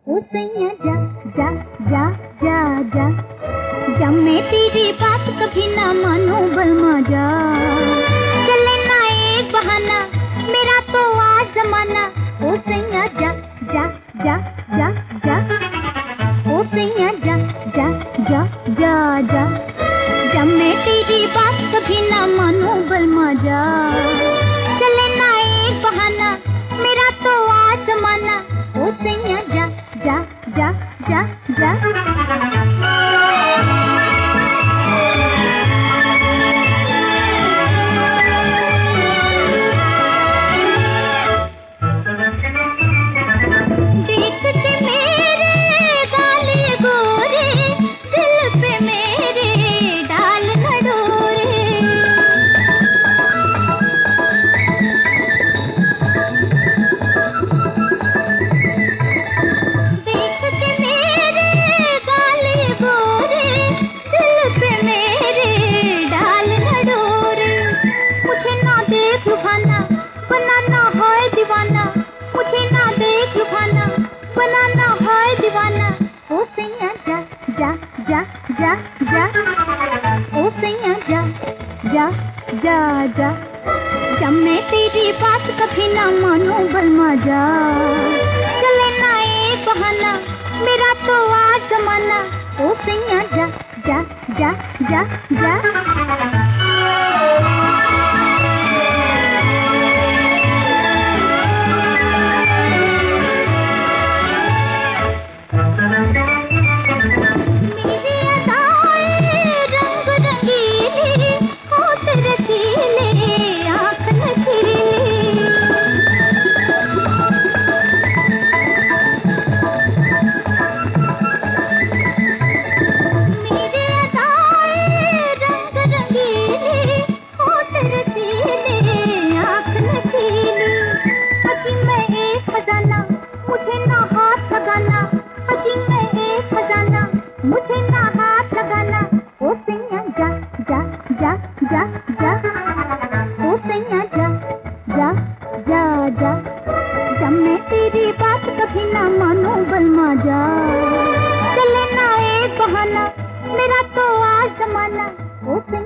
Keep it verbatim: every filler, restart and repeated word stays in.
ओ सैया जा जा जा जा जा जब मैं तेरी बात कभी ना मानो बलमा जा। चले ना एक बहाना मेरा तो आज जमाना। ओ सैया जा जा जा जा जा ओ सैया जा जा जा जा जा जब मैं तेरी बात कभी ना मानो बलमा जा। चले ना एक बहाना मेरा तो आज जमाना। ओ सैया जा जा जा जा जा बनाना है दीवाना। मुझे ना देख लुभाना बनाना है दीवाना। ओ सैया जा जा जा जा जा ओ सैया जा जा जा जा जब मैं तेरी बात कभी ना मानो बलमा जा। चले ना एक बहाना मेरा तो आज जमाना। ओ सैया जा जा जा जा जा मुझे ना हाथ लगाना। ओ सैया जा जा जा जा जा ओ सैया जा जा जा जा जब मैं तेरी बात कभी ना मानो बलमा जा। चले ना एक बहाना मेरा तो आज जमाना। ओ